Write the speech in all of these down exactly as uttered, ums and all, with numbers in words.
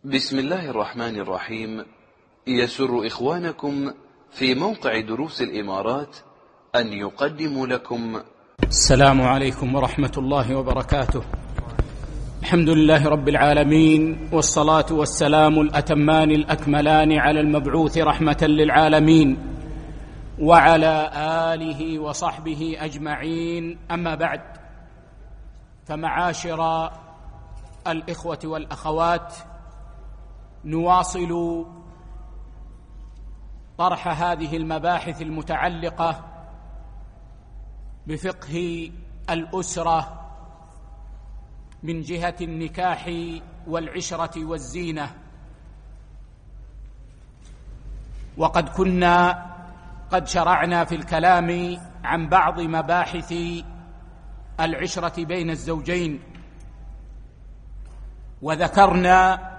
بسم الله الرحمن الرحيم. يسر إخوانكم في موقع دروس الإمارات أن يقدموا لكم السلام عليكم ورحمة الله وبركاته. الحمد لله رب العالمين، والصلاة والسلام الأتمان الأكملان على المبعوث رحمة للعالمين وعلى آله وصحبه أجمعين، أما بعد، فمعاشر الإخوة والأخوات، نواصل طرح هذه المباحث المتعلقة بفقه الأسرة من جهة النكاح والعشرة والزينة. وقد كنا قد شرعنا في الكلام عن بعض مباحث العشرة بين الزوجين، وذكرنا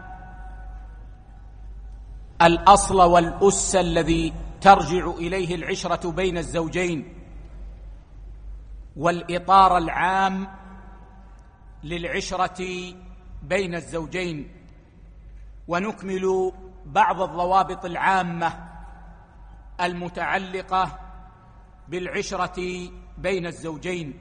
الأصل والأس الذي ترجع إليه العشرة بين الزوجين، والإطار العام للعشرة بين الزوجين، ونكمل بعض الضوابط العامة المتعلقة بالعشرة بين الزوجين.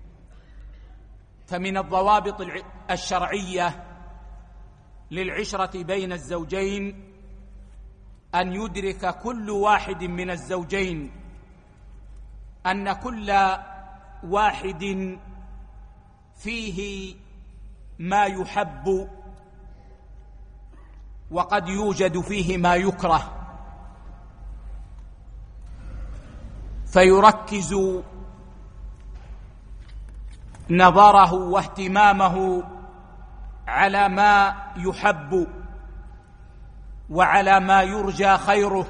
فمن الضوابط الشرعية للعشرة بين الزوجين أن يدرك كل واحد من الزوجين أن كل واحد فيه ما يحب وقد يوجد فيه ما يكره، فيركز نظره واهتمامه على ما يحب وعلى ما يرجى خيره،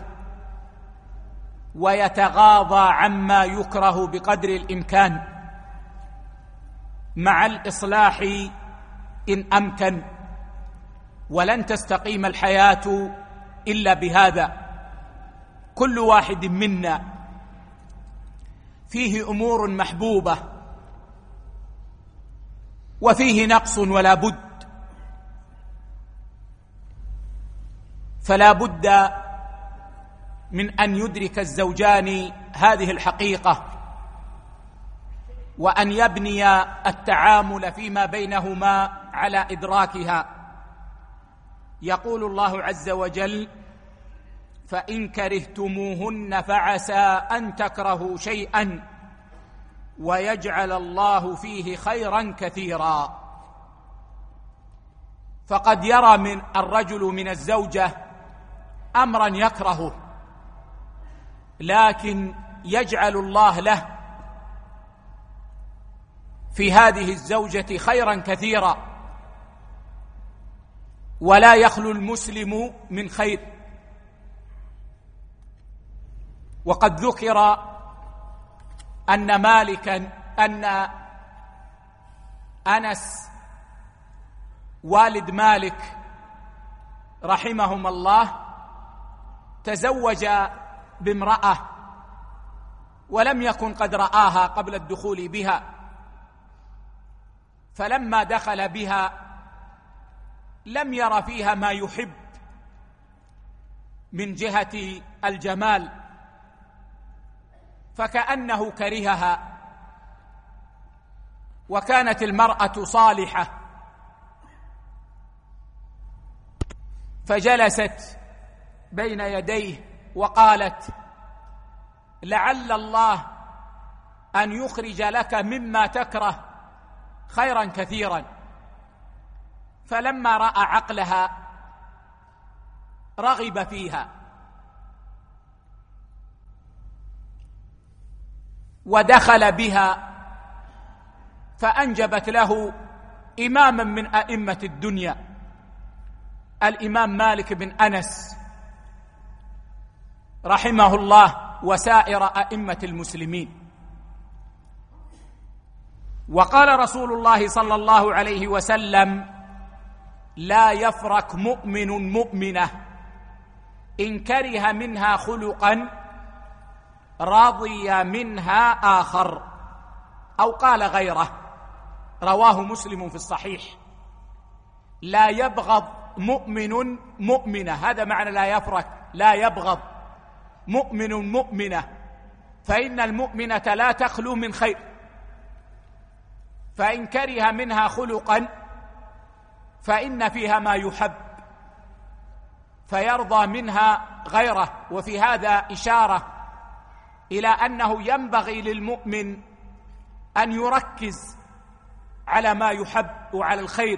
ويتغاضى عما يكره بقدر الإمكان، مع الإصلاح إن أمكن. ولن تستقيم الحياة إلا بهذا. كل واحد منا فيه أمور محبوبة وفيه نقص ولا بد، فلا بد من أن يدرك الزوجان هذه الحقيقة، وأن يبني التعامل فيما بينهما على إدراكها. يقول الله عز وجل: فإن كرهتموهن فعسى أن تكرهوا شيئا ويجعل الله فيه خيرا كثيرا. فقد يرى من الرجل من الزوجة أمرا يكرهه، لكن يجعل الله له في هذه الزوجة خيرا كثيرا، ولا يخلو المسلم من خير. وقد ذكر أن مالكا أن أنس والد مالك رحمهما الله تزوج بامرأة ولم يكن قد رآها قبل الدخول بها، فلما دخل بها لم ير فيها ما يحب من جهة الجمال، فكأنه كرهها. وكانت المرأة صالحة، فجلست بين يديه وقالت: لعل الله أن يخرج لك مما تكره خيرا كثيرا. فلما رأى عقلها رغب فيها، ودخل بها فأنجبت له إماما من أئمة الدنيا، الإمام مالك بن أنس رحمه الله وسائر أئمة المسلمين. وقال رسول الله صلى الله عليه وسلم: لا يفرق مؤمن مؤمنة إن كره منها خلقا رضي منها آخر، أو قال غيره، رواه مسلم في الصحيح. لا يبغض مؤمن مؤمنة، هذا معنى لا يفرق، لا يبغض، مؤمن مؤمنة، فإن المؤمنة لا تخلو من خير، فإن كره منها خلقا فإن فيها ما يحب فيرضى منها غيره. وفي هذا إشارة إلى أنه ينبغي للمؤمن أن يركز على ما يحب وعلى الخير،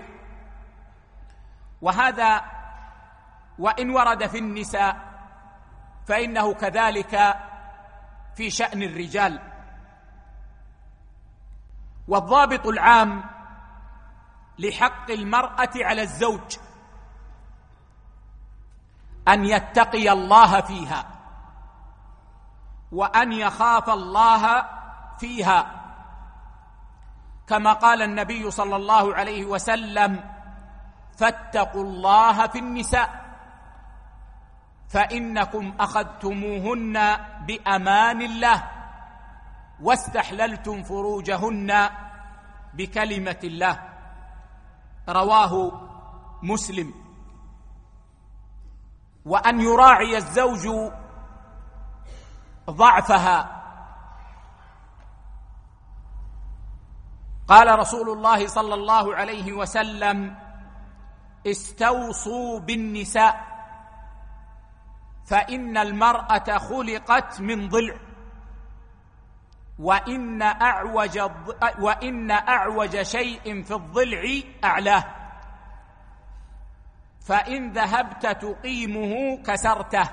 وهذا وإن ورد في النساء فإنه كذلك في شأن الرجال. والضابط العام لحق المرأة على الزوج أن يتقي الله فيها وأن يخاف الله فيها، كما قال النبي صلى الله عليه وسلم: فاتقوا الله في النساء فإنكم أخذتموهن بأمان الله واستحللتم فروجهن بكلمة الله. رواه مسلم. وأن يراعي الزوج ضعفها. قال رسول الله صلى الله عليه وسلم: استوصوا بالنساء فإن المرأة خلقت من ضلع وإن أعوج, وإن أعوج شيء في الضلع أعلاه، فإن ذهبت تقيمه كسرته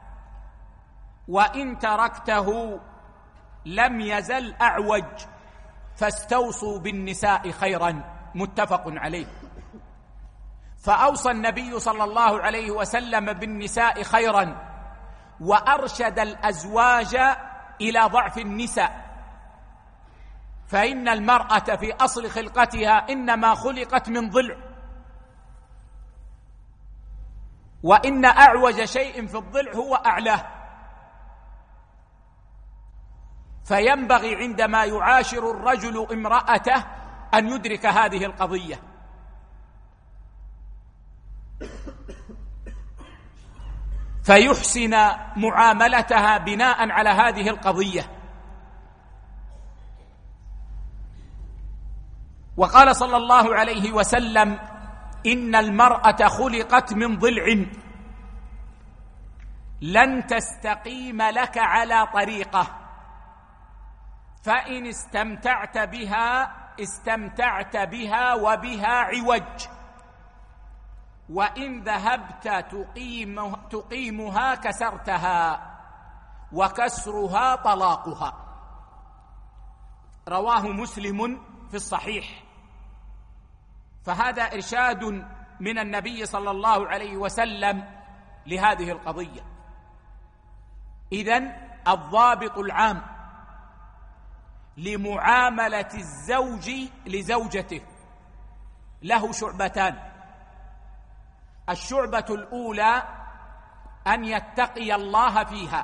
وإن تركته لم يزل أعوج، فاستوصوا بالنساء خيرا. متفق عليه. فأوصى النبي صلى الله عليه وسلم بالنساء خيرا، وأرشد الأزواج إلى ضعف النساء، فإن المرأة في أصل خلقتها إنما خلقت من ضلع، وإن أعوج شيء في الضلع هو أعلاه، فينبغي عندما يعاشر الرجل امرأته أن يدرك هذه القضية. فيحسن معاملتها بناء على هذه القضية. وقال صلى الله عليه وسلم: إن المرأة خلقت من ضلع لن تستقيم لك على طريقة، فإن استمتعت بها استمتعت بها وبها عوج، وإن ذهبت تقيم تقيمها كسرتها، وكسرها طلاقها. رواه مسلم في الصحيح. فهذا إرشاد من النبي صلى الله عليه وسلم لهذه القضية. إذن الضابط العام لمعاملة الزوج لزوجته له شعبتان: الشعبة الأولى أن يتقي الله فيها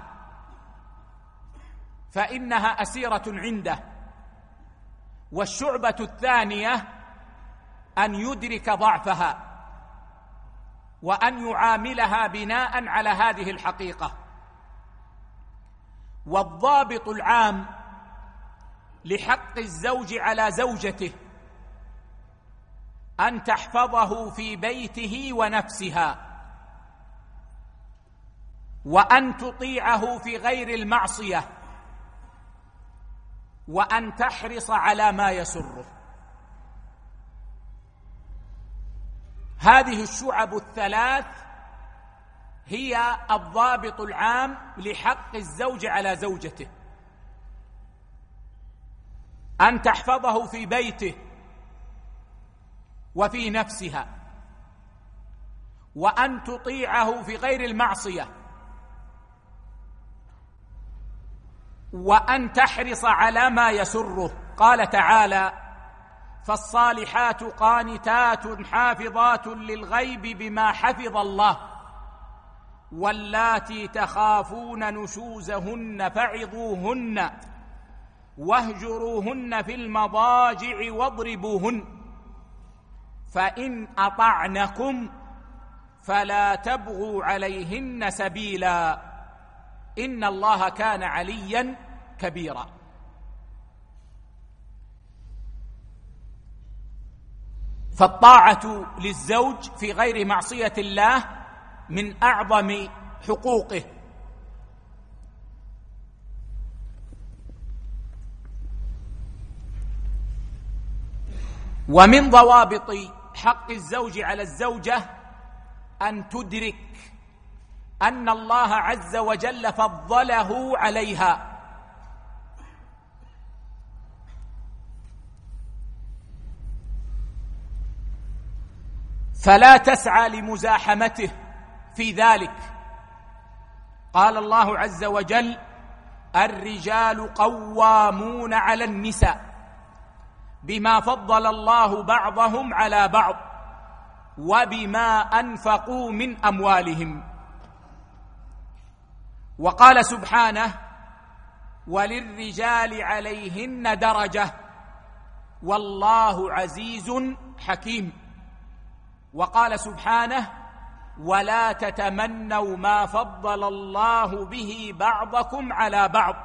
فإنها أسيرة عنده، والشعبة الثانية أن يدرك ضعفها وأن يعاملها بناء على هذه الحقيقة. والضابط العام لحق الزوج على زوجته أن تحفظه في بيته ونفسها، وأن تطيعه في غير المعصية، وأن تحرص على ما يسره. هذه الشعب الثلاث هي الضابط العام لحق الزوج على زوجته: أن تحفظه في بيته وفي نفسها، وأن تطيعه في غير المعصية، وأن تحرص على ما يسره. قال تعالى: فالصالحات قانتات حافظات للغيب بما حفظ الله واللاتي تخافون نشوزهن فعظوهن واهجروهن في المضاجع واضربوهن فإن أطعنكم فلا تبغوا عليهن سبيلا إن الله كان عليا كبيرا. فالطاعة للزوج في غير معصية الله من أعظم حقوقه. ومن ضوابط حق الزوج على الزوجة أن تدرك أن الله عز وجل فضله عليها، فلا تسعى لمزاحمته في ذلك. قال الله عز وجل: الرجال قوامون على النساء بما فضل الله بعضهم على بعض وبما أنفقوا من أموالهم. وقال سبحانه: وللرجال عليهن درجة والله عزيز حكيم. وقال سبحانه: ولا تتمنوا ما فضل الله به بعضكم على بعض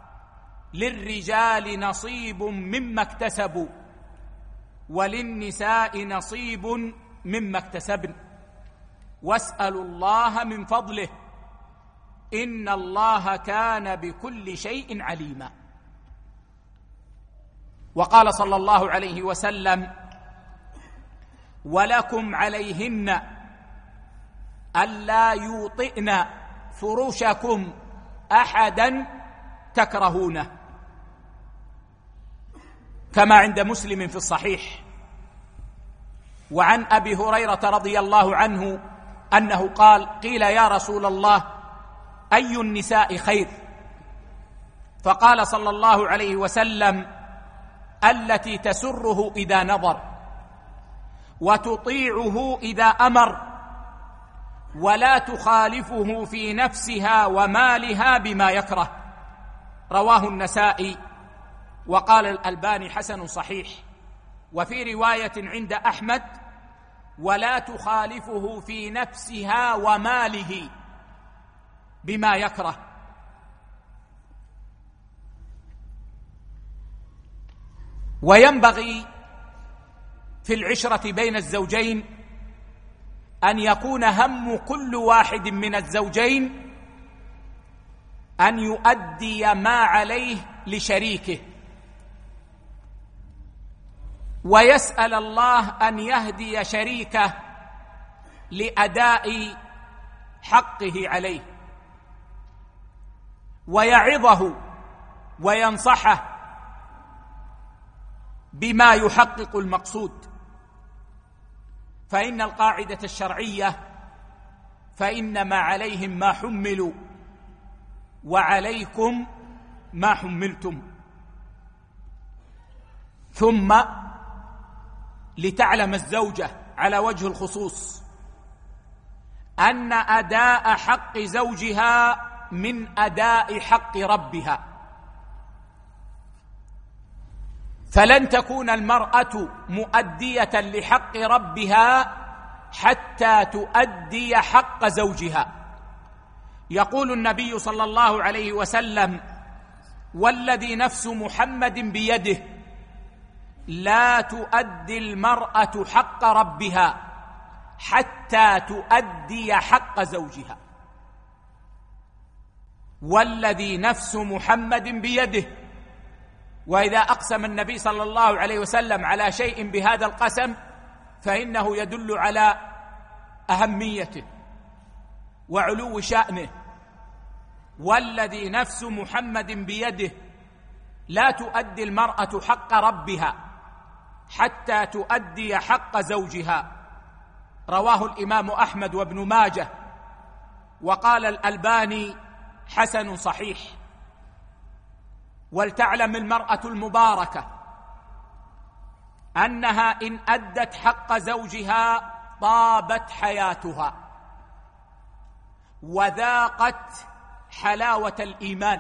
للرجال نصيب مما اكتسبوا وللنساء نصيب مما اكتسبن واسألوا الله من فضله إن الله كان بكل شيء عليما. وقال صلى الله عليه وسلم: ولكم عليهن ألا يوطئن فرشكم أحدا تكرهونه، كما عند مسلم في الصحيح. وعن أبي هريرة رضي الله عنه أنه قال: قيل يا رسول الله أي النساء خير؟ فقال صلى الله عليه وسلم: التي تسره إذا نظر وتطيعه إذا أمر ولا تخالفه في نفسها ومالها بما يكره. رواه النسائي، وقال الألباني حسن صحيح. وفي رواية عند أحمد: ولا تخالفه في نفسها وماله بما يكره. وينبغي في العشرة بين الزوجين أن يكون هم كل واحد من الزوجين أن يؤدي ما عليه لشريكه، ويسأل الله أن يهدي شريكه لأداء حقه عليه، ويعظه وينصحه بما يحقق المقصود. فإن القاعدة الشرعية: فإنما عليهم ما حملوا وعليكم ما حملتم. ثم لتعلم الزوجة على وجه الخصوص أن أداء حق زوجها من أداء حق ربها، فلن تكون المرأة مؤدية لحق ربها حتى تؤدي حق زوجها. يقول النبي صلى الله عليه وسلم: والذي نفس محمد بيده لا تؤدي المرأة حق ربها حتى تؤدي حق زوجها. والذي نفس محمد بيده. وإذا أقسم النبي صلى الله عليه وسلم على شيء بهذا القسم فإنه يدل على أهميته وعلو شأنه. والذي نفس محمد بيده لا تؤدي المرأة حق ربها حتى تؤدي حق زوجها. رواه الإمام أحمد وابن ماجه، وقال الألباني حسن صحيح. ولتعلم المرأة المباركة أنها إن أدت حق زوجها طابت حياتها وذاقت حلاوة الإيمان.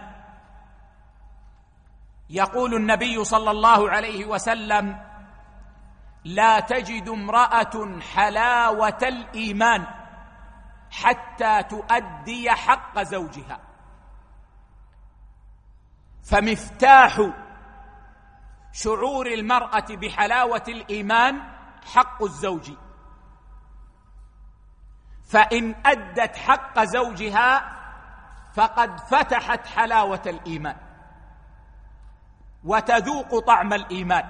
يقول النبي صلى الله عليه وسلم: لا تجد امرأة حلاوة الإيمان حتى تؤدي حق زوجها. فمفتاح شعور المرأة بحلاوة الإيمان حق الزوج، فإن أدت حق زوجها فقد فتحت حلاوة الإيمان وتذوق طعم الإيمان،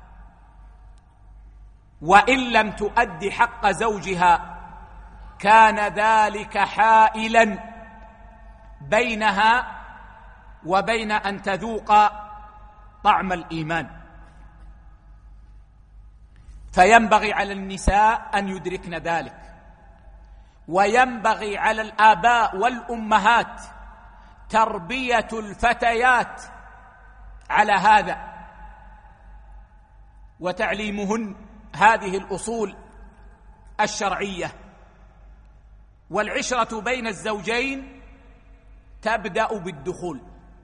وإن لم تؤد حق زوجها كان ذلك حائلا بينها وبين أن تذوق طعم الإيمان. فينبغي على النساء أن يدركن ذلك، وينبغي على الآباء والأمهات تربية الفتيات على هذا وتعليمهن هذه الأصول الشرعية. والعشرة بين الزوجين تبدأ بالدخول.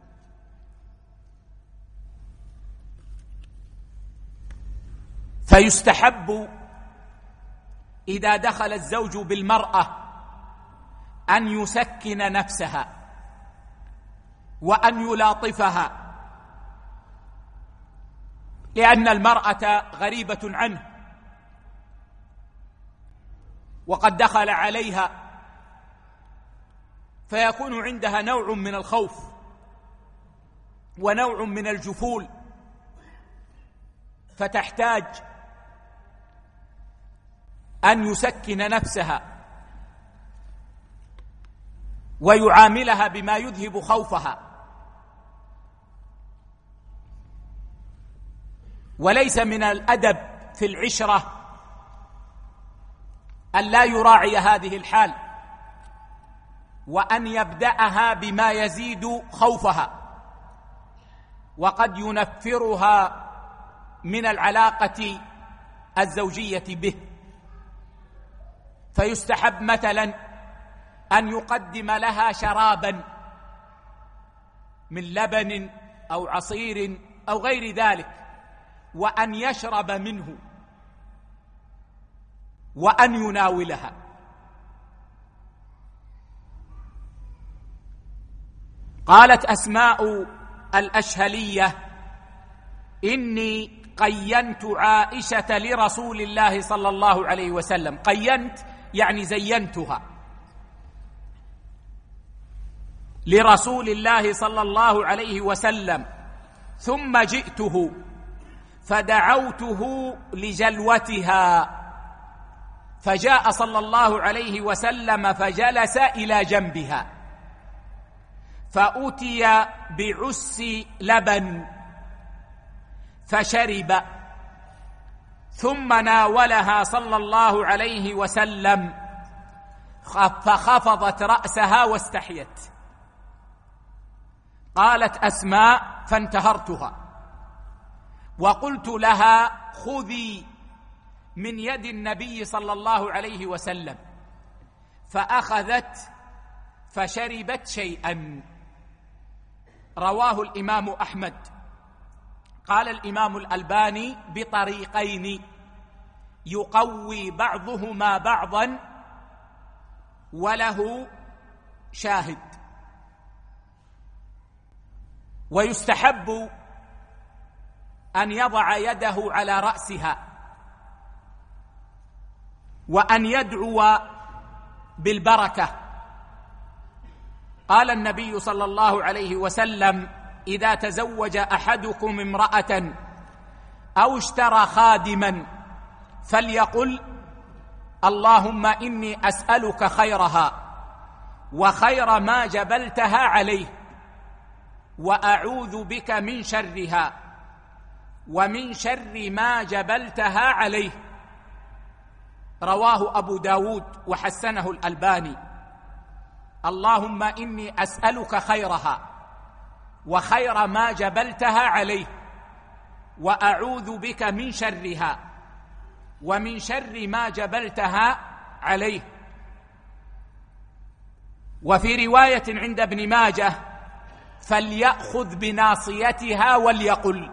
فيستحب إذا دخل الزوج بالمرأة أن يسكن نفسها وأن يلاطفها، لأن المرأة غريبة عنه وقد دخل عليها، فيكون عندها نوع من الخوف ونوع من الجفول، فتحتاج أن يسكن نفسها ويعاملها بما يذهب خوفها. وليس من الأدب في العشرة أن لا يراعي هذه الحال، وأن يبدأها بما يزيد خوفها وقد ينفرها من العلاقة الزوجية به. فيستحب مثلا أن يقدم لها شرابا من لبن أو عصير أو غير ذلك، وأن يشرب منه وأن يناولها. قالت أسماء الأشهلية: إني قينت عائشة لرسول الله صلى الله عليه وسلم. قينت يعني زينتها لرسول الله صلى الله عليه وسلم، ثم جئته فدعوته لجلوتها، فجاء صلى الله عليه وسلم فجلس إلى جنبها، فأتي بعس لبن فشرب، ثم ناولها صلى الله عليه وسلم فخفضت رأسها واستحيت. قالت أسماء: فانتهرتها وقلت لها: خذي من يد النبي صلى الله عليه وسلم، فأخذت فشربت شيئا. رواه الإمام أحمد. قال الإمام الألباني: بطريقين يقوي بعضهما بعضا وله شاهد. ويستحب أن يضع يده على رأسها وأن يدعو بالبركة. قال النبي صلى الله عليه وسلم: إذا تزوج أحدكم امرأة أو اشترى خادما فليقل: اللهم إني أسألك خيرها وخير ما جبلتها عليه، وأعوذ بك من شرها ومن شر ما جبلتها عليه. رواه أبو داود وحسنه الألباني. اللهم إني أسألك خيرها وخير ما جبلتها عليه، وأعوذ بك من شرها ومن شر ما جبلتها عليه. وفي رواية عند ابن ماجه: فليأخذ بناصيتها وليقل.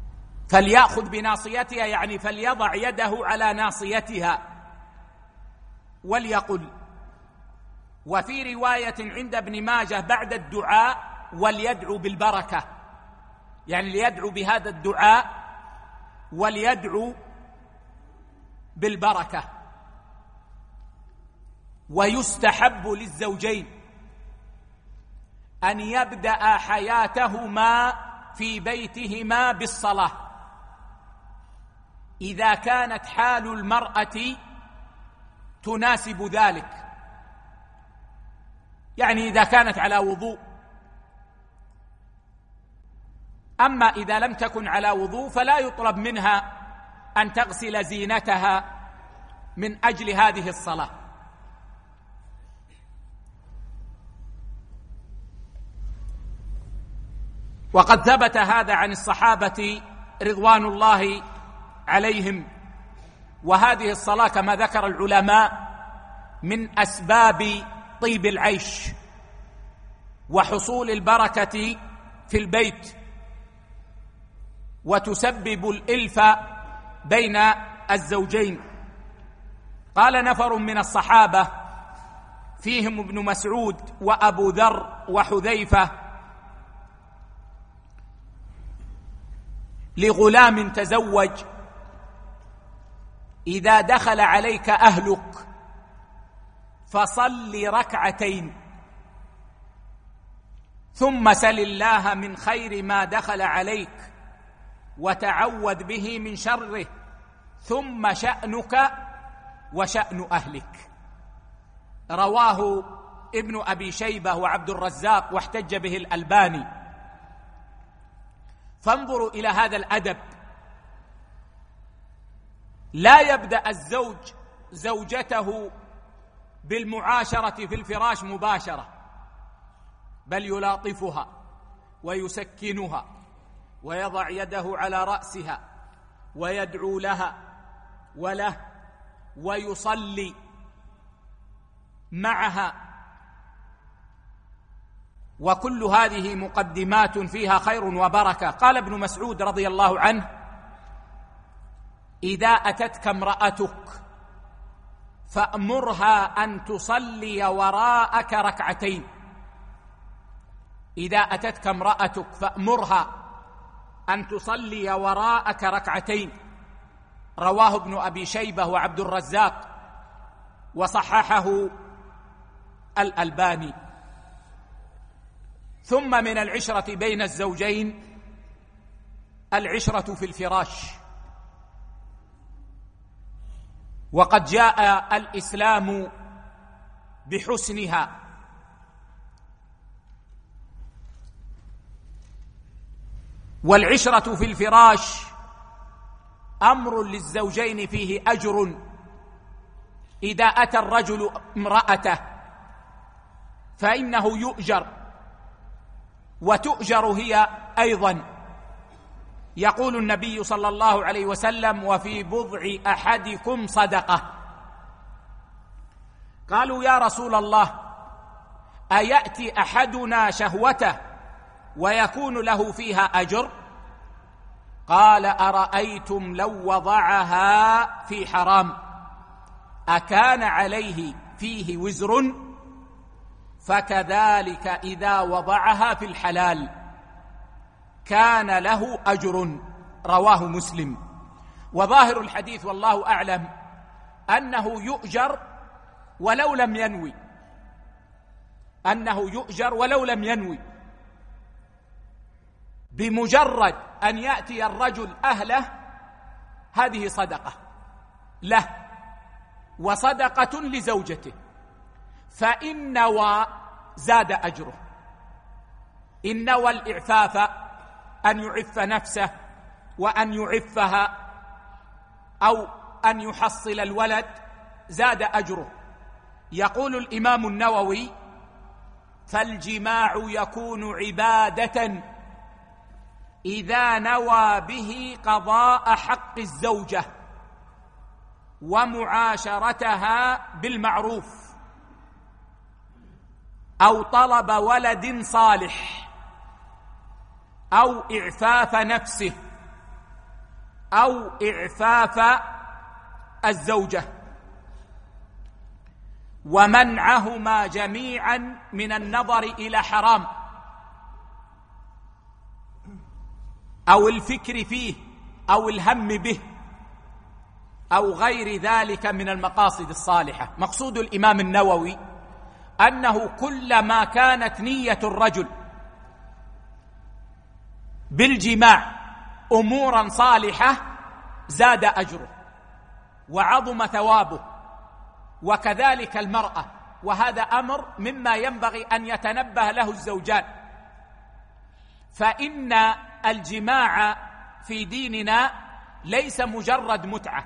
فليأخذ بناصيتها يعني فليضع يده على ناصيتها وليقل. وفي رواية عند ابن ماجه بعد الدعاء وليدعو بالبركة، يعني ليدعو بهذا الدعاء وليدعو بالبركة. ويستحب للزوجين أن يبدأ حياتهما في بيتهما بالصلاة إذا كانت حال المرأة تناسب ذلك، يعني إذا كانت على وضوء. أما إذا لم تكن على وضوء فلا يطلب منها أن تغسل زينتها من أجل هذه الصلاة. وقد ثبت هذا عن الصحابة رضوان الله عليهم. وهذه الصلاة كما ذكر العلماء من أسباب طيب العيش وحصول البركة في البيت، وتسبب الإلف بين الزوجين. قال نفر من الصحابة فيهم ابن مسعود وأبو ذر وحذيفة لغلام تزوج: إذا دخل عليك أهلك فصل ركعتين ثم سل الله من خير ما دخل عليك وتعوذ به من شره، ثم شأنك وشأن أهلك. رواه ابن أبي شيبة وعبد الرزاق واحتج به الألباني. فانظروا إلى هذا الأدب، لا يبدأ الزوج زوجته بالمعاشرة في الفراش مباشرة، بل يلاطفها ويسكنها ويضع يده على رأسها ويدعو لها وله ويصلي معها، وكل هذه مقدمات فيها خير وبركة. قال ابن مسعود رضي الله عنه: إذا أتتك امرأتك فأمرها أن تصلي وراءك ركعتين. إذا أتتك امرأتك فأمرها أن تصلي وراءك ركعتين. رواه ابن أبي شيبة وعبد الرزاق وصححه الألباني. ثم من العشرة بين الزوجين العشرة في الفراش. وقد جاء الإسلام بحسنها، والعشرة في الفراش أمر للزوجين فيه أجر. إذا أتى الرجل امرأته فإنه يؤجر وتؤجر هي أيضا. يقول النبي صلى الله عليه وسلم: وفي بضع أحدكم صدقة. قالوا: يا رسول الله، أيأتي أحدنا شهوته ويكون له فيها أجر؟ قال: أرأيتم لو وضعها في حرام أكان عليه فيه وزر؟ فكذلك إذا وضعها في الحلال كان له أجر. رواه مسلم. وظاهر الحديث والله أعلم أنه يؤجر ولو لم ينوي، أنه يؤجر ولو لم ينوي. بمجرد أن يأتي الرجل أهله هذه صدقة له وصدقة لزوجته، فإن نوى زاد أجره. إن نوى الإعفاف، أن يعف نفسه وأن يعفها، أو أن يحصل الولد، زاد أجره. يقول الإمام النووي: فالجماع يكون عبادة إذا نوى به قضاء حق الزوجة ومعاشرتها بالمعروف، أو طلب ولد صالح، أو إعفاف نفسه، أو إعفاف الزوجة. ومنعهما جميعا من النظر إلى حرام أو الفكر فيه أو الهم به أو غير ذلك من المقاصد الصالحة. مقصود الإمام النووي أنه كلما كانت نية الرجل بالجماع أمورا صالحة زاد أجره وعظم ثوابه، وكذلك المرأة، وهذا أمر مما ينبغي أن يتنبه له الزوجان، فإن الجماع في ديننا ليس مجرد متعة.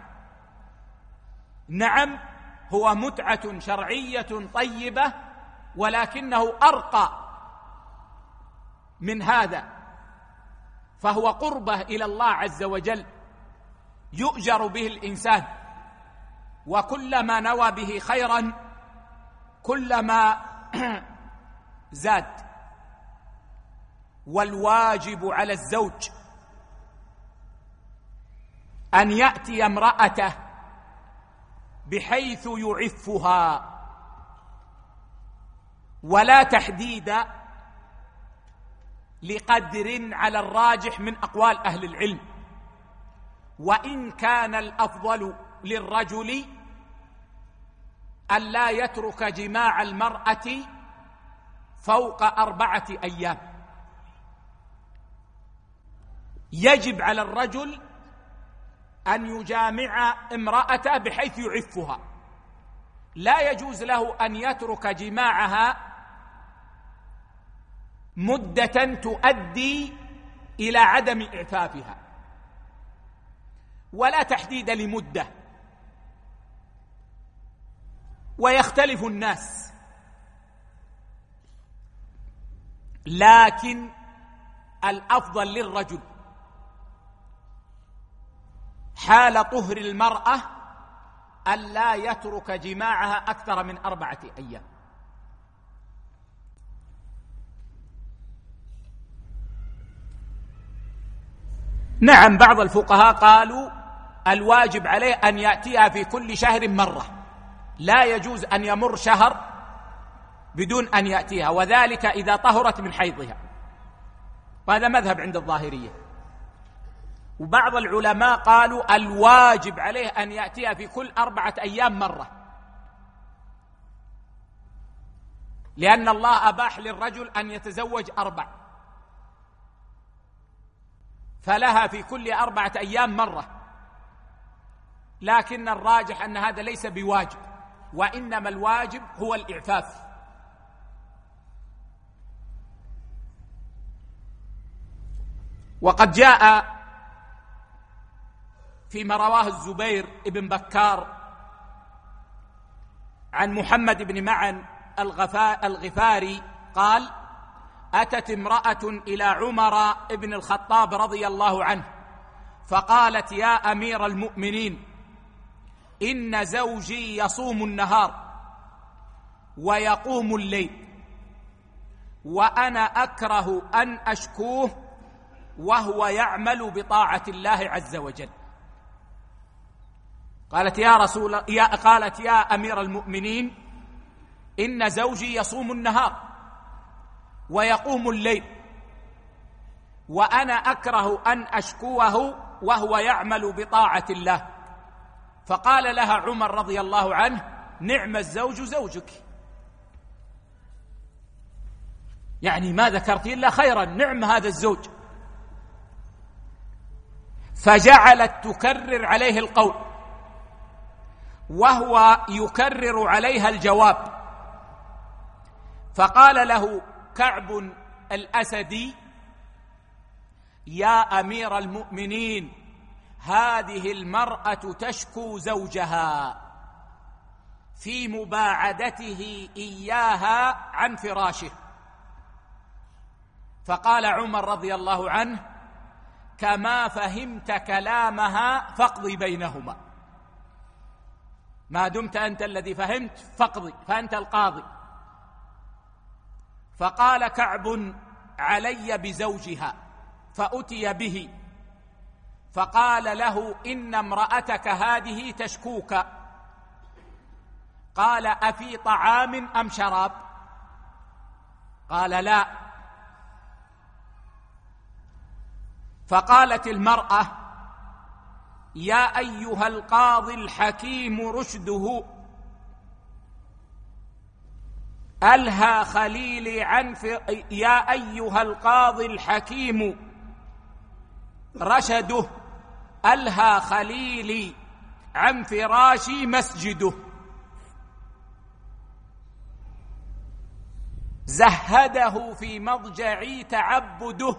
نعم هو متعة شرعية طيبة، ولكنه أرقى من هذا، فهو قربة إلى الله عز وجل يؤجر به الإنسان، وكلما نوى به خيرا كلما زاد. والواجب على الزوج أن يأتي امرأته بحيث يعفها، ولا تحديد لقدر على الراجح من أقوال أهل العلم، وإن كان الأفضل للرجل أن لا يترك جماع المرأة فوق أربعة أيام. يجب على الرجل أن يجامع امرأته بحيث يعفها، لا يجوز له أن يترك جماعها مدة تؤدي إلى عدم إعفافها، ولا تحديد لمدة. ويختلف الناس، لكن الأفضل للرجل حال طهر المرأة ألا يترك جماعها أكثر من أربعة أيام. نعم بعض الفقهاء قالوا الواجب عليه أن يأتيها في كل شهر مرة، لا يجوز أن يمر شهر بدون أن يأتيها، وذلك إذا طهرت من حيضها، وهذا مذهب عند الظاهرية. وبعض العلماء قالوا الواجب عليه أن يأتيها في كل أربعة أيام مرة، لأن الله أباح للرجل أن يتزوج أربع، فلها في كل أربعة أيام مرة. لكن الراجح أن هذا ليس بواجب، وإنما الواجب هو الإعفاف. وقد جاء فيما رواه الزبير بن بكار عن محمد بن معن الغفاري قال: أتت امرأة إلى عمر بن الخطاب رضي الله عنه فقالت: يا أمير المؤمنين، إن زوجي يصوم النهار ويقوم الليل، وأنا أكره أن أشكوه وهو يعمل بطاعة الله عز وجل. قالت يا رسول يا قالت يا أمير المؤمنين، إن زوجي يصوم النهار ويقوم الليل، وأنا أكره أن أشكوه وهو يعمل بطاعة الله. فقال لها عمر رضي الله عنه: نعم الزوج زوجك، يعني ما ذكرت إلا خيرا، نعم هذا الزوج. فجعلت تكرر عليه القول وهو يكرر عليها الجواب. فقال له كعب الأسدي: يا أمير المؤمنين، هذه المرأة تشكو زوجها في مباعدته إياها عن فراشه. فقال عمر رضي الله عنه: كما فهمت كلامها فاقضي بينهما، ما دمت أنت الذي فهمت فاقضي، فأنت القاضي. فقال كعب: علي بزوجها، فأتي به فقال له: إن امرأتك هذه تشكوك. قال: أفي طعام أم شراب؟ قال: لا. فقالت المرأة: يا أيها القاضي الحكيم رشده ألهى خليلي عن ف... يا أيها القاضي الحكيم رشده ألهى خليلي عن فراشي مسجده، زهده في مضجعي تعبده،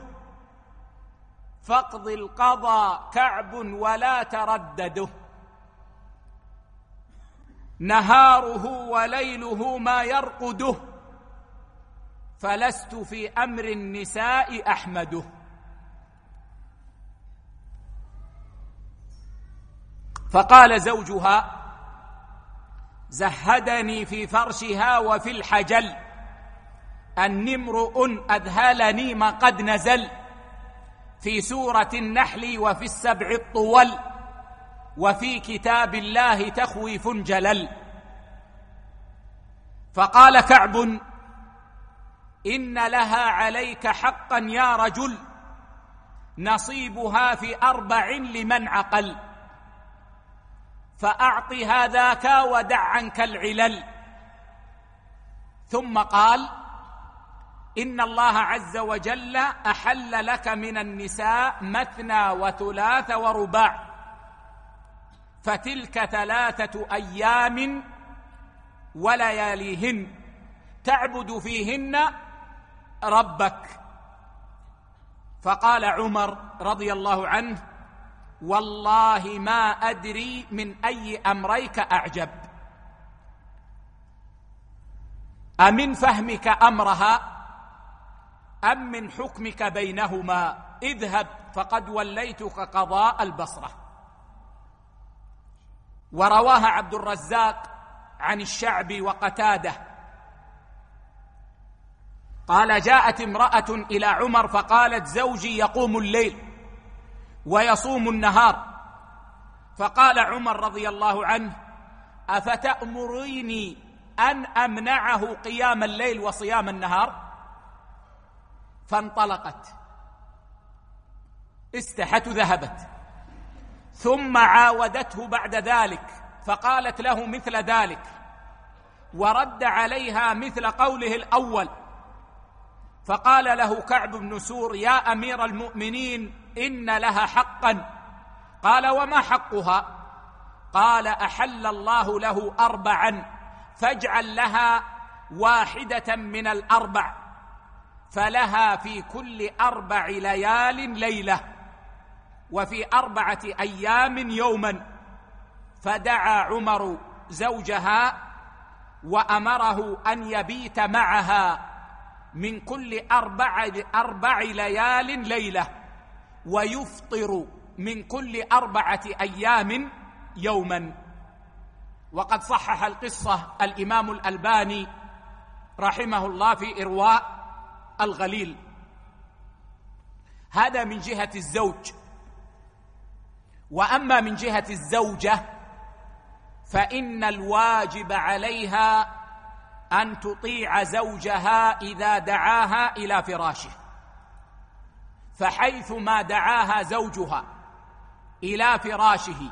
فاقض القضى كعب ولا تردده، نهاره وليله ما يرقده، فلست في أمر النساء أحمده. فقال زوجها: زهدني في فرشها وفي الحجل، أني امرؤ أذهلني ما قد نزل، في سورة النحل وفي السبع الطول، وفي كتاب الله تخويف جلل. فقال كعب: إن لها عليك حقا يا رجل، نصيبها في أربع لمن عقل، فأعط هذاك ودع عنك العلل. ثم قال: إن الله عز وجل أحل لك من النساء مثنى وثلاث ورباع، فتلك ثلاثة أيام ولياليهن تعبد فيهن ربك. فقال عمر رضي الله عنه: والله ما أدري من أي أمريك أعجب، أمن فهمك أمرها أم من حكمك بينهما؟ اذهب فقد وليتك قضاء البصرة. ورواها عبد الرزاق عن الشعبي وقتاده قال: جاءت امرأة إلى عمر فقالت: زوجي يقوم الليل ويصوم النهار. فقال عمر رضي الله عنه: أفتأمريني أن أمنعه قيام الليل وصيام النهار؟ فانطلقت، استحت ذهبت، ثم عاودته بعد ذلك فقالت له مثل ذلك، ورد عليها مثل قوله الأول. فقال له كعب بن سور: يا أمير المؤمنين، إن لها حقا. قال: وما حقها؟ قال: أحل الله له أربعا، فاجعل لها واحدة من الأربع، فلها في كل أربع ليال ليلة، وفي أربعة أيام يوما. فدعا عمر زوجها وأمره أن يبيت معها من كل أربع, أربع ليال ليلة، ويفطر من كل أربعة أيام يوما. وقد صحح القصة الإمام الألباني رحمه الله في إرواء الغليل. هذا من جهة الزوج. وأما من جهة الزوجة فإن الواجب عليها أن تطيع زوجها إذا دعاها إلى فراشه، فحيث ما دعاها زوجها إلى فراشه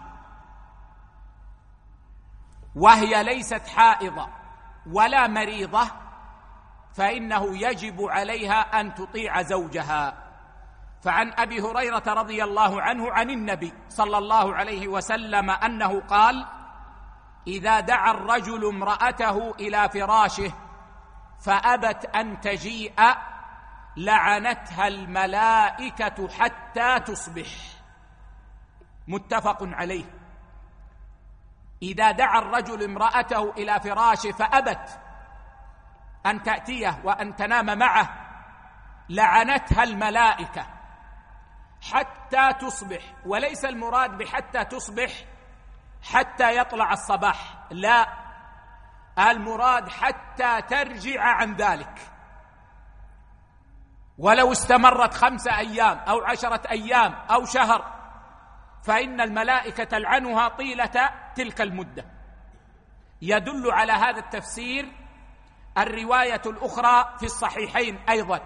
وهي ليست حائضة ولا مريضة، فإنه يجب عليها أن تطيع زوجها. فعن أبي هريرة رضي الله عنه عن النبي صلى الله عليه وسلم أنه قال: إذا دعا الرجل امرأته إلى فراشه فأبت أن تجيء لعنتها الملائكة حتى تصبح. متفق عليه. إذا دعا الرجل امرأته إلى فراشه فأبت أن تأتيه وأن تنام معه لعنتها الملائكة حتى تصبح. وليس المراد بحتى تصبح حتى يطلع الصباح، لا، المراد حتى ترجع عن ذلك. ولو استمرت خمسة أيام أو عشرة أيام أو شهر فإن الملائكة تلعنها طيلة تلك المدة. يدل على هذا التفسير الرواية الأخرى في الصحيحين أيضا: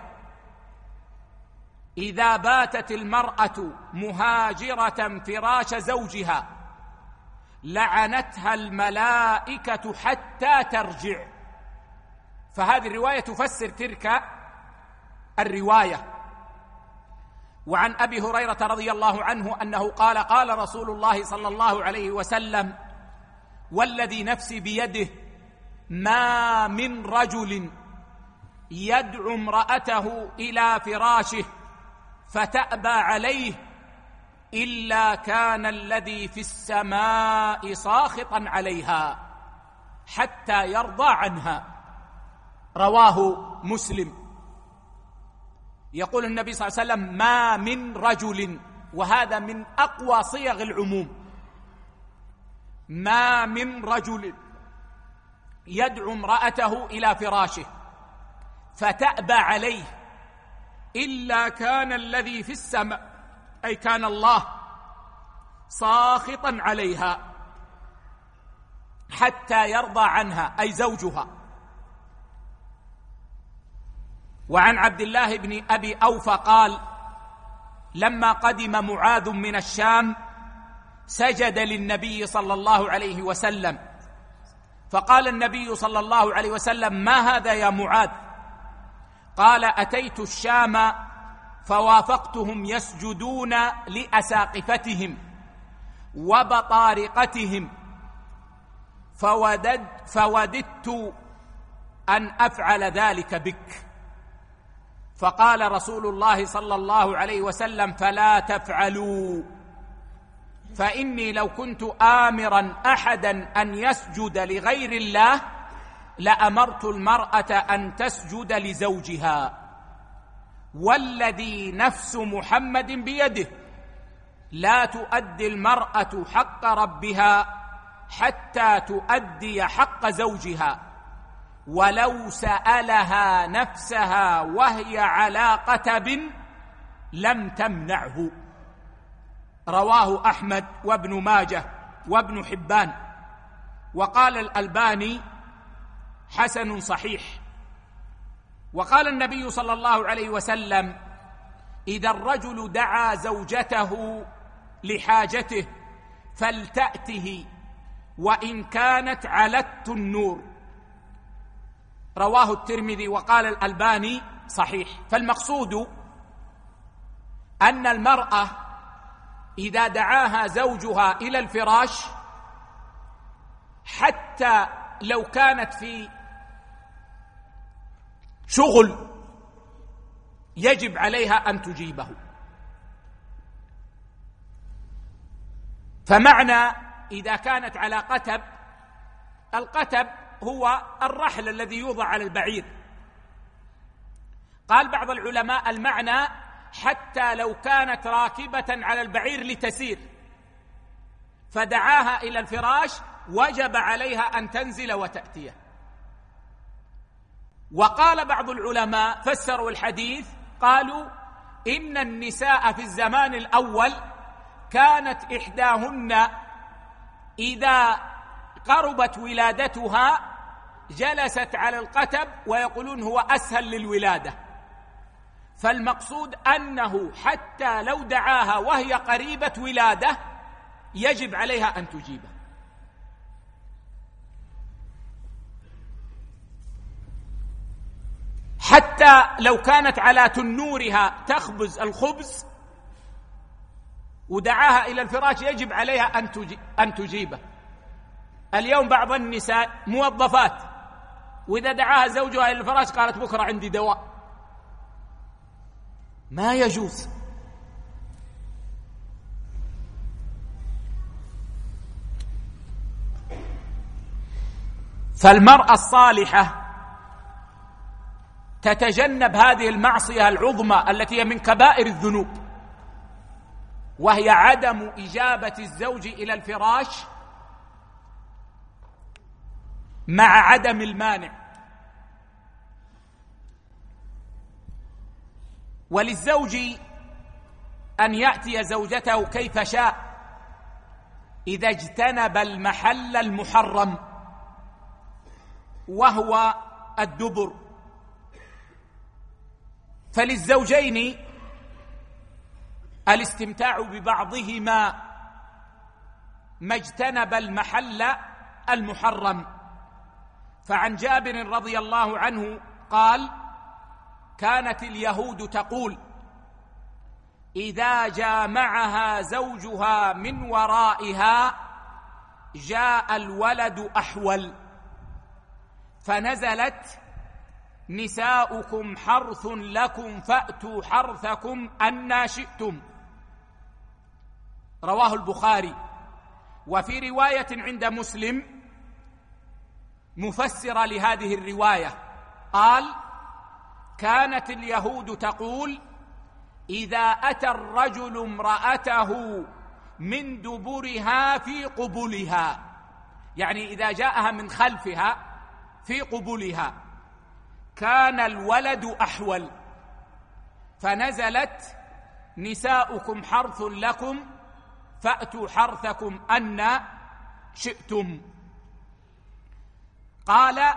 إذا باتت المرأة مهاجرة فراش زوجها لعنتها الملائكة حتى ترجع. فهذه الرواية تفسر تلك الرواية. وعن أبي هريرة رضي الله عنه أنه قال: قال رسول الله صلى الله عليه وسلم: والذي نفسي بيده ما من رجل يدعو امرأته إلى فراشه فتأبى عليه إلا كان الذي في السماء ساخطا عليها حتى يرضى عنها. رواه مسلم. يقول النبي صلى الله عليه وسلم: ما من رجل، وهذا من أقوى صيغ العموم، ما من رجل يدعو امرأته إلى فراشه فتأبى عليه إلا كان الذي في السماء، أي كان الله، ساخطا عليها حتى يرضى عنها، أي زوجها. وعن عبد الله بن أبي أوفى قال: لما قدم معاذ من الشام سجد للنبي صلى الله عليه وسلم، فقال النبي صلى الله عليه وسلم: ما هذا يا معاذ؟ قال: أتيت الشام فوافقتهم يسجدون لأساقفتهم وبطارقتهم فودد فوددت أن أفعل ذلك بك. فقال رسول الله صلى الله عليه وسلم: فلا تفعلوا، فإني لو كنت آمرا أحدا أن يسجد لغير الله لأمرت المرأة أن تسجد لزوجها، والذي نفس محمد بيده لا تؤدي المرأة حق ربها حتى تؤدي حق زوجها، ولو سألها نفسها وهي على قتب لم تمنعه. رواه أحمد وابن ماجه وابن حبان، وقال الألباني: حسن صحيح. وقال النبي صلى الله عليه وسلم: إذا الرجل دعا زوجته لحاجته فلتأته وإن كانت على التنور. رواه الترمذي، وقال الألباني: صحيح. فالمقصود أن المرأة إذا دعاها زوجها إلى الفراش حتى لو كانت في شغل يجب عليها أن تجيبه. فمعنى إذا كانت على قتب، القتب هو الرحل الذي يوضع على البعير. قال بعض العلماء المعنى حتى لو كانت راكبة على البعير لتسير فدعاها إلى الفراش وجب عليها أن تنزل وتأتيه. وقال بعض العلماء فسروا الحديث قالوا: إن النساء في الزمان الأول كانت إحداهن إذا قربت ولادتها جلست على القتب ويقولون هو أسهل للولادة. فالمقصود أنه حتى لو دعاها وهي قريبة ولادة يجب عليها أن تجيبه. حتى لو كانت على تنورها تخبز الخبز ودعاها إلى الفراش يجب عليها أن تجيبه. اليوم بعض النساء موظفات، وإذا دعاها زوجها إلى الفراش قالت بكرة عندي دواء. ما يجوز. فالمرأة الصالحة تتجنب هذه المعصية العظمى التي هي من كبائر الذنوب، وهي عدم إجابة الزوج إلى الفراش مع عدم المانع. وللزوج أن يأتي زوجته كيف شاء إذا اجتنب المحل المحرم، وهو الدبر. فللزوجين الاستمتاع ببعضهما ما اجتنب المحل المحرم. فعن جابر رضي الله عنه قال: كانت اليهود تقول: إذا جامعها زوجها من ورائها جاء الولد أحول، فنزلت: نساؤكم حرث لكم فأتوا حرثكم أنى شئتم. رواه البخاري. وفي رواية عند مسلم مفسرة لهذه الرواية قال: كانت اليهود تقول: إذا أتى الرجل امرأته من دبرها في قبلها، يعني إذا جاءها من خلفها في قبلها، كان الولد أحول، فنزلت: نساؤكم حرث لكم فأتوا حرثكم أن شئتم. قال: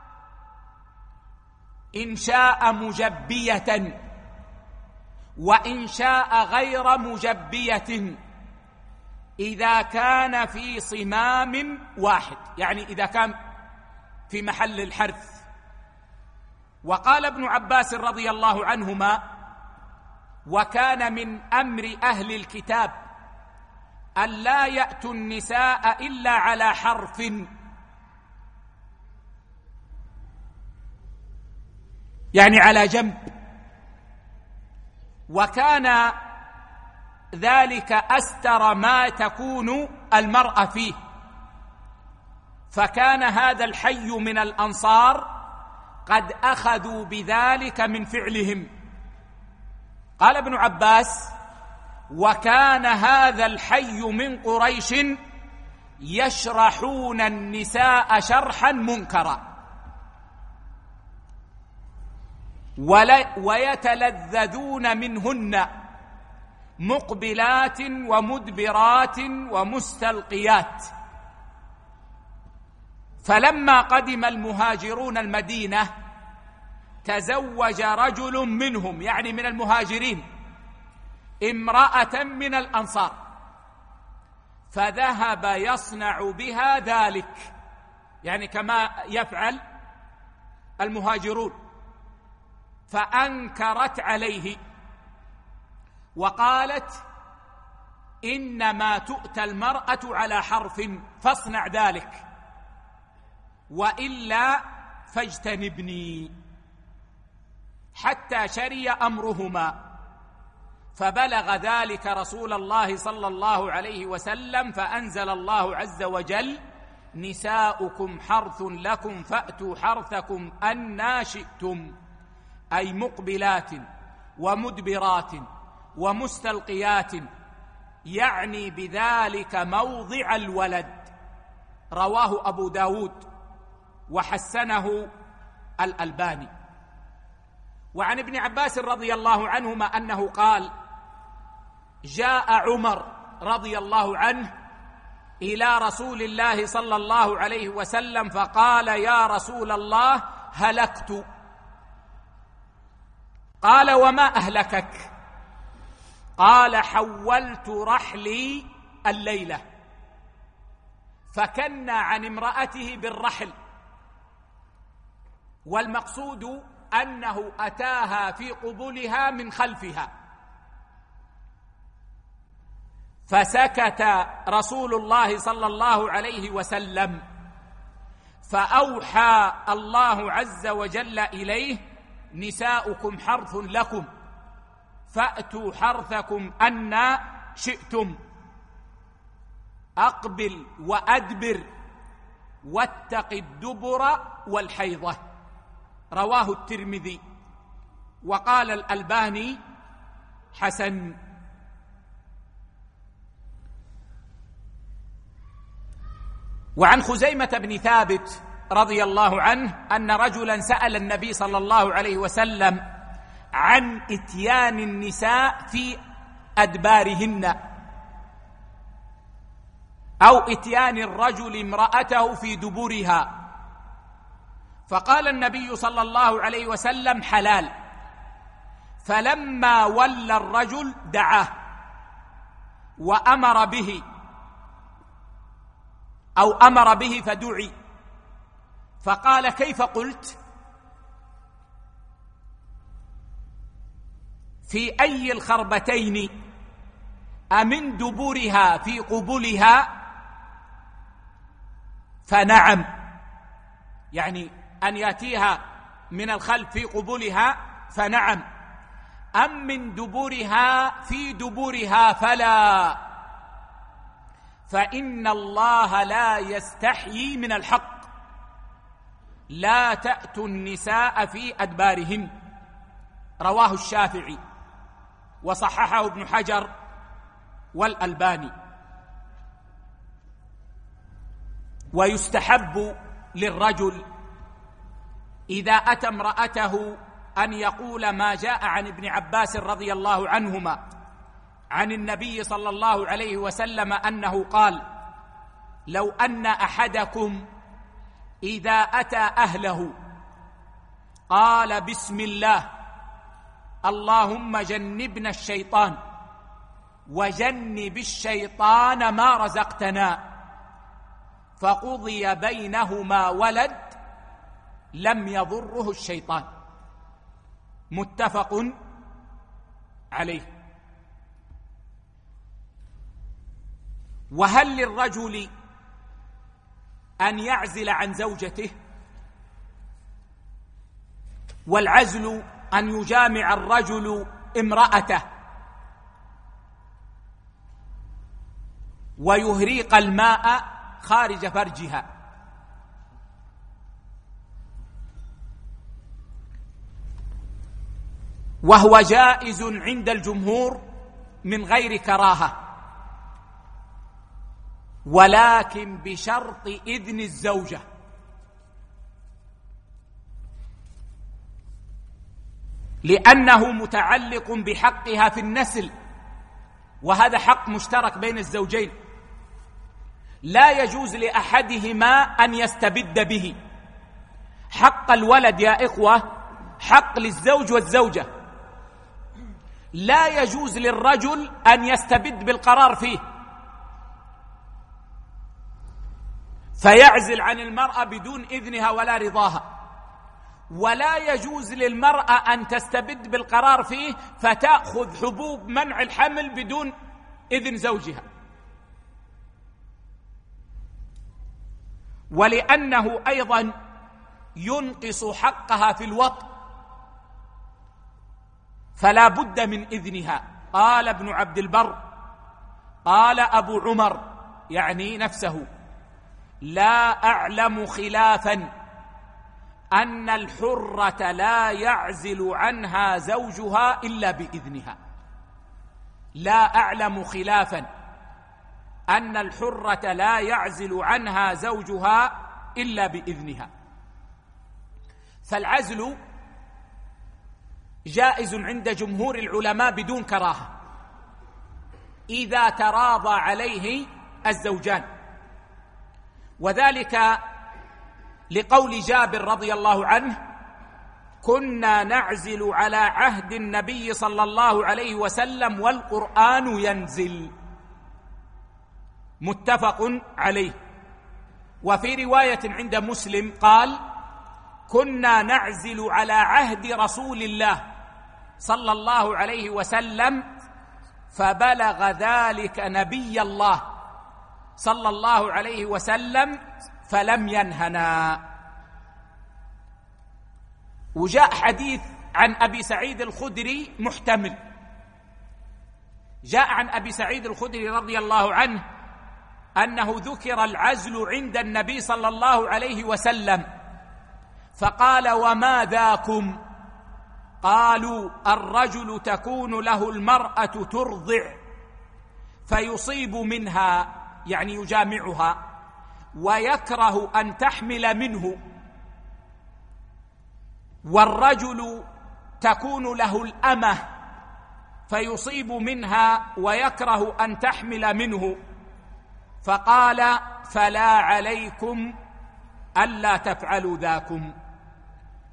إن شاء مجبية، وإن شاء غير مجبية، إذا كان في صمام واحد، يعني إذا كان في محل الحرث. وقال ابن عباس رضي الله عنهما: وكان من أمر أهل الكتاب أن لا يأتوا النساء إلا على حرف، يعني على جنب، وكان ذلك أستر ما تكون المرأة فيه، فكان هذا الحي من الأنصار قد أخذوا بذلك من فعلهم. قال ابن عباس: وكان هذا الحي من قريش يشرحون النساء شرحا منكرا ويتلذذون منهن مقبلات ومدبرات ومستلقيات. فلما قدم المهاجرون المدينة تزوج رجل منهم، يعني من المهاجرين، امرأة من الأنصار، فذهب يصنع بها ذلك، يعني كما يفعل المهاجرون، فأنكرت عليه وقالت: إنما تؤتى المرأة على حرف فاصنع ذلك، وإلا فاجتنبني، حتى شري أمرهما. فبلغ ذلك رسول الله صلى الله عليه وسلم، فأنزل الله عز وجل: نساؤكم حرث لكم فأتوا حرثكم أنى شئتم، أي مقبلات ومدبرات ومستلقيات، يعني بذلك موضع الولد. رواه أبو داود وحسنه الألباني. وعن ابن عباس رضي الله عنهما أنه قال: جاء عمر رضي الله عنه إلى رسول الله صلى الله عليه وسلم فقال: يا رسول الله، هلكت. قال: وما أهلكك؟ قال: حولت رحلي الليلة. فكنى عن امرأته بالرحل، والمقصود أنه أتاها في قبولها من خلفها. فسكت رسول الله صلى الله عليه وسلم، فأوحى الله عز وجل إليه: نساؤكم حرث لكم فأتوا حرثكم أنى شئتم، أقبل وأدبر واتق الدبر والحيضة. رواه الترمذي. وقال الألباني: حسن. وعن خزيمة بن ثابت رضي الله عنه أن رجلا سأل النبي صلى الله عليه وسلم عن إتيان النساء في أدبارهن، أو إتيان الرجل امرأته في دبرها، فقال النبي صلى الله عليه وسلم: حلال. فلما ولى الرجل دعاه وأمر به، أو أمر به فدعي، فقال: كيف قلت؟ في أي الخربتين؟ أمن دبورها في قبولها؟ فنعم، يعني أن يأتيها من الخلف في قبولها فنعم، أم من دبورها في دبورها فلا، فإن الله لا يستحيي من الحق، لا تأتوا النساء في أدبارهن. رواه الشافعي وصححه ابن حجر والألباني. ويستحب للرجل إذا أتى امرأته أن يقول ما جاء عن ابن عباس رضي الله عنهما عن النبي صلى الله عليه وسلم أنه قال: لو أن أحدكم إذا أتى أهله قال: بسم الله، اللهم جنبنا الشيطان وجنب الشيطان ما رزقتنا، فقضي بينهما ولد، لم يضره الشيطان. متفق عليه. وهل للرجل أن يعزل عن زوجته؟ والعزل أن يجامع الرجل امرأته ويهريق الماء خارج فرجها. وهو جائز عند الجمهور من غير كراهة، ولكن بشرط إذن الزوجة. لأنه متعلق بحقها في النسل، وهذا حق مشترك بين الزوجين، لا يجوز لأحدهما أن يستبد به. حق الولد يا إخوة حق للزوج والزوجة، لا يجوز للرجل أن يستبد بالقرار فيه، فيعزل عن المرأة بدون إذنها ولا رضاها، ولا يجوز للمرأة أن تستبد بالقرار فيه فتأخذ حبوب منع الحمل بدون إذن زوجها. ولأنه أيضا ينقص حقها في الوطء، فلا بد من إذنها. قال ابن عبد البر، قال أبو عمر يعني نفسه: لا أعلم خلافا أن الحرة لا يعزل عنها زوجها إلا بإذنها. لا أعلم خلافا أن الحرة لا يعزل عنها زوجها إلا بإذنها. فالعزل جائز عند جمهور العلماء بدون كراهة إذا تراضى عليه الزوجان، وذلك لقول جابر رضي الله عنه: كنا نعزل على عهد النبي صلى الله عليه وسلم والقرآن ينزل. متفق عليه. وفي رواية عند مسلم قال: كنا نعزل على عهد رسول الله صلى الله عليه وسلم فبلغ ذلك نبي الله صلى الله عليه وسلم فلم ينهنا. وجاء حديث عن أبي سعيد الخدري محتمل، جاء عن أبي سعيد الخدري رضي الله عنه أنه ذكر العزل عند النبي صلى الله عليه وسلم فقال: وما ذاكم؟ قالوا: الرجل تكون له المرأة ترضع فيصيب منها، يعني يجامعها، ويكره أن تحمل منه، والرجل تكون له الأمة فيصيب منها ويكره أن تحمل منه، فقال: فلا عليكم ألا تفعلوا ذاكم.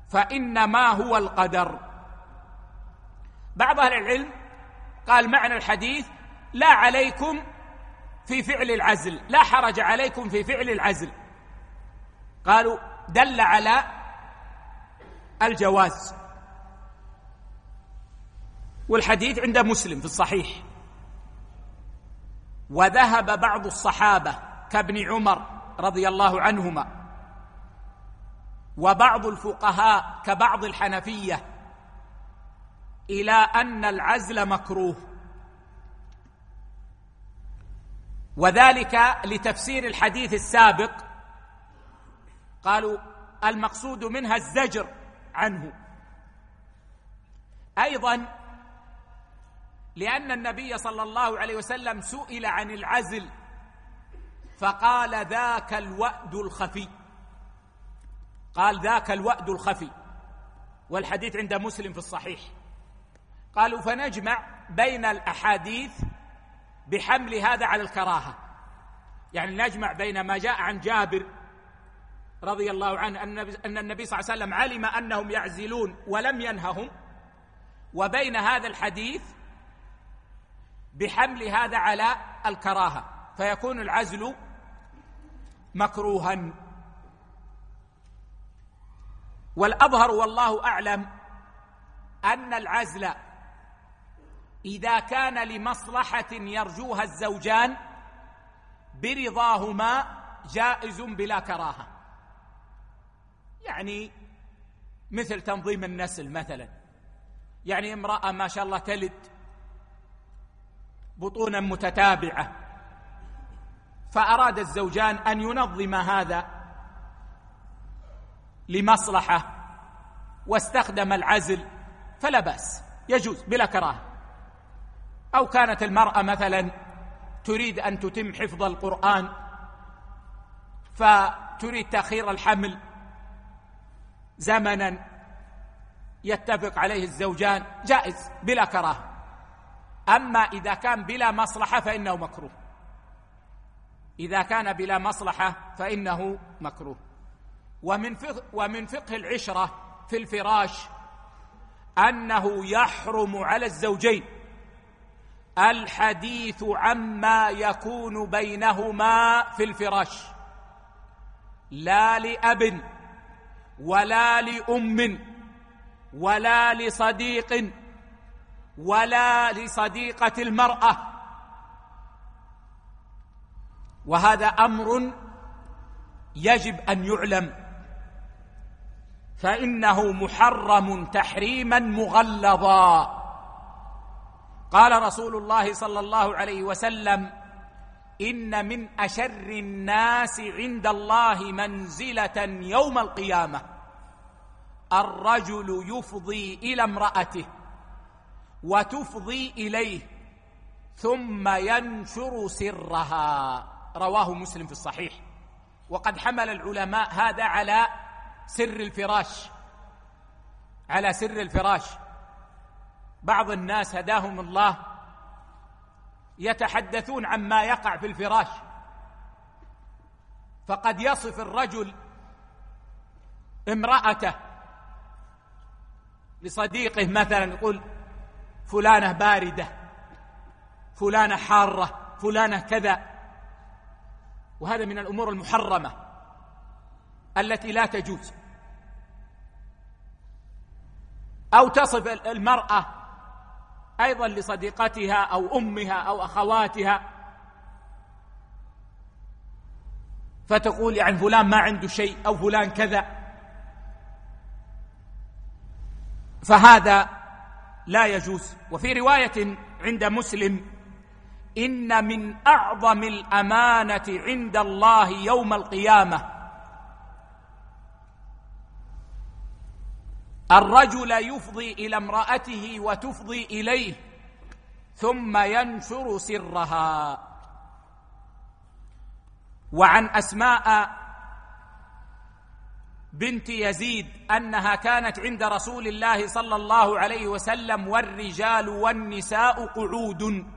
فإنما هو القدر. بعض أهل العلم قال معنى الحديث لا عليكم في فعل العزل، لا حرج عليكم في فعل العزل. قالوا دل على الجواز، والحديث عند مسلم في الصحيح. وذهب بعض الصحابة كابن عمر رضي الله عنهما وبعض الفقهاء كبعض الحنفية إلى أن العزل مكروه، وذلك لتفسير الحديث السابق. قالوا المقصود منها الزجر عنه، أيضا لأن النبي صلى الله عليه وسلم سئل عن العزل فقال ذاك الوأد الخفي، قال ذاك الوأد الخفي، والحديث عند مسلم في الصحيح. قالوا فنجمع بين الأحاديث بحمل هذا على الكراهة، يعني نجمع بين ما جاء عن جابر رضي الله عنه أن النبي صلى الله عليه وسلم علم أنهم يعزلون ولم ينههم، وبين هذا الحديث بحمل هذا على الكراهة، فيكون العزل مكروها. والأظهر والله أعلم أن العزل إذا كان لمصلحة يرجوها الزوجان برضاهما جائز بلا كراهة، يعني مثل تنظيم النسل مثلا، يعني امرأة ما شاء الله تلد بطونا متتابعة، فأراد الزوجان أن ينظم هذا لمصلحة واستخدم العزل فلا بأس، يجوز بلا كراهة. أو كانت المرأة مثلا تريد أن تتم حفظ القرآن فتريد تأخير الحمل زمنا يتفق عليه الزوجان، جائز بلا كراهة. أما إذا كان بلا مصلحة فإنه مكروه، إذا كان بلا مصلحة فإنه مكروه. ومن فقه, ومن فقه العشرة في الفراش أنه يحرم على الزوجين الحديث عما يكون بينهما في الفراش، لا لأب ولا لأم ولا لصديق ولا لصديقة المرأة، وهذا أمر يجب أن يعلم، فإنه محرم تحريما مغلظا. قال رسول الله صلى الله عليه وسلم: إن من أشر الناس عند الله منزلة يوم القيامة الرجل يفضي إلى امرأته وتفضي إليه ثم ينشر سرها. رواه مسلم في الصحيح. وقد حمل العلماء هذا على سر الفراش، على سر الفراش. بعض الناس هداهم الله يتحدثون عما يقع في الفراش، فقد يصف الرجل امرأته لصديقه مثلا، يقول فلانة باردة، فلانة حارة، فلانة كذا، وهذا من الأمور المحرمة التي لا تجوز. أو تصف المرأة أيضا لصديقتها أو أمها أو أخواتها فتقول يعني فلان ما عنده شيء أو فلان كذا، فهذا لا يجوز. وفي رواية عند مسلم: إن من أعظم الأمانة عند الله يوم القيامة الرجل يفضي إلى امرأته وتفضي إليه ثم ينشر سرها. وعن أسماء بنت يزيد أنها كانت عند رسول الله صلى الله عليه وسلم والرجال والنساء قعود،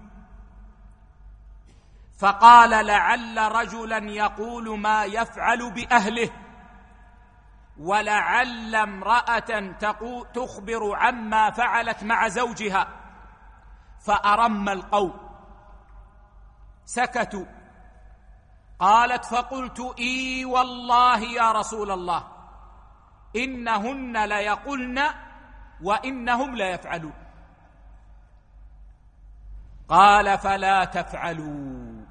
فقال: لعل رجلا يقول ما يفعل بأهله ولعل امرأة تخبر عما فعلت مع زوجها، فأرم القوم، سكتوا. قالت: فقلت: إي والله يا رسول الله، إنهن ليقولن وإنهم ليفعلون. قال: فلا تفعلوا،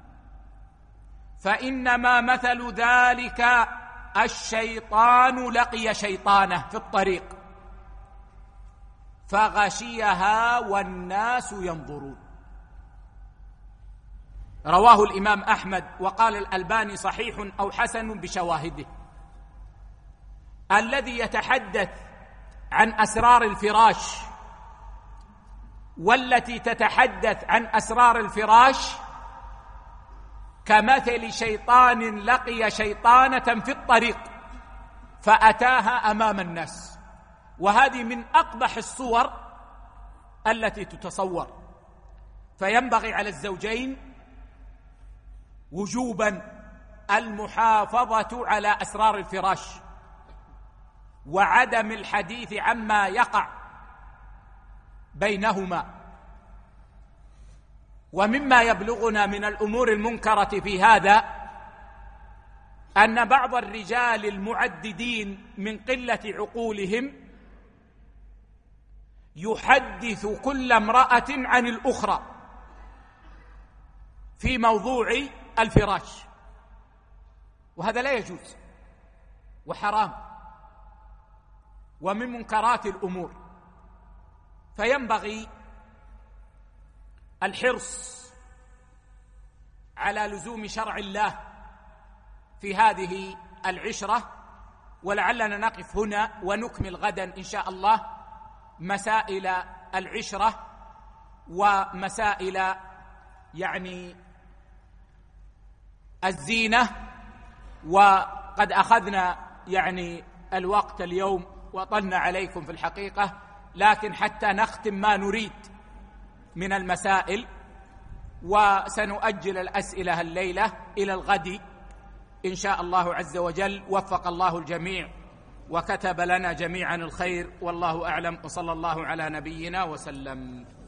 فإنما مثل ذلك الشيطان لقي شيطانه في الطريق فغشيها والناس ينظرون. رواه الإمام أحمد، وقال الألباني صحيح أو حسن بشواهده. الذي يتحدث عن أسرار الفراش والتي تتحدث عن أسرار الفراش كمثل شيطان لقي شيطانة في الطريق فأتاها أمام الناس، وهذه من أقبح الصور التي تتصور. فينبغي على الزوجين وجوبا المحافظة على أسرار الفراش وعدم الحديث عما يقع بينهما. ومما يبلغنا من الأمور المنكرة في هذا أن بعض الرجال المعددين من قلة عقولهم يحدث كل امرأة عن الأخرى في موضوع الفراش، وهذا لا يجوز وحرام ومن منكرات الأمور. فينبغي الحرص على لزوم شرع الله في هذه العشرة، ولعلنا نقف هنا ونكمل غدا إن شاء الله مسائل العشرة ومسائل يعني الزينة. وقد أخذنا يعني الوقت اليوم وطلنا عليكم في الحقيقة، لكن حتى نختم ما نريد من المسائل، وسنؤجل الأسئلة الليلة إلى الغد إن شاء الله عز وجل. وفق الله الجميع وكتب لنا جميعا الخير، والله أعلم، وصلى الله على نبينا وسلم.